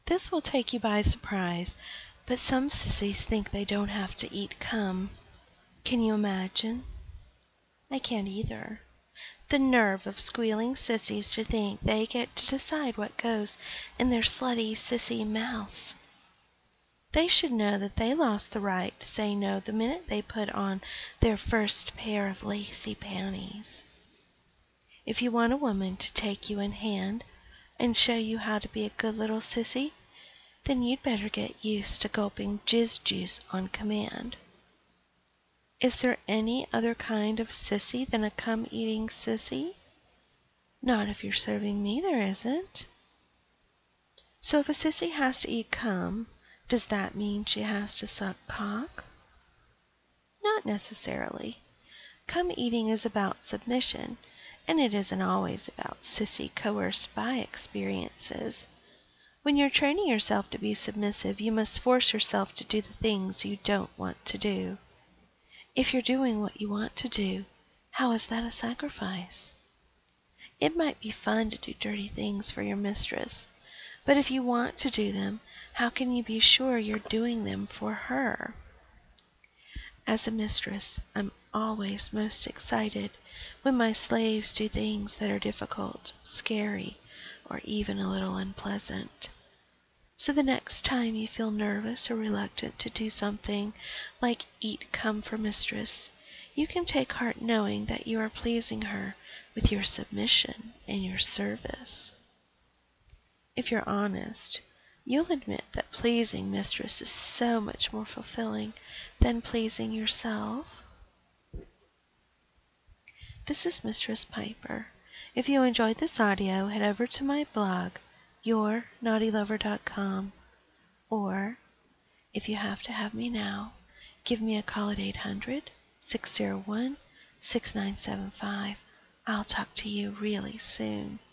This will take you by surprise, but some sissies think they don't have to eat cum. Can you imagine? I can't either. The nerve of squealing sissies to think they get to decide what goes in their slutty sissy mouths. They should know that they lost the right to say no the minute they put on their first pair of lacy panties. If you want a woman to take you in hand and show you how to be a good little sissy, then you'd better get used to gulping jizz juice on command. Is there any other kind of sissy than a cum-eating sissy? Not if you're serving me, there isn't. So if a sissy has to eat cum, does that mean she has to suck cock? Not necessarily. Cum eating is about submission, and it isn't always about sissy coerced by experiences. When you're training yourself to be submissive, you must force yourself to do the things you don't want to do. If you're doing what you want to do, how is that a sacrifice? It might be fun to do dirty things for your mistress, but if you want to do them, how can you be sure you're doing them for her? As a mistress, I'm always most excited when my slaves do things that are difficult, scary, or even a little unpleasant. So the next time you feel nervous or reluctant to do something like eat cum for mistress, you can take heart knowing that you are pleasing her with your submission and your service. If you're honest, you'll admit that pleasing mistress is so much more fulfilling than pleasing yourself. This is Mistress Piper. If you enjoyed this audio, head over to my blog, yournaughtylover.com, or, if you have to have me now, give me a call at 800-601-6975. I'll talk to you really soon.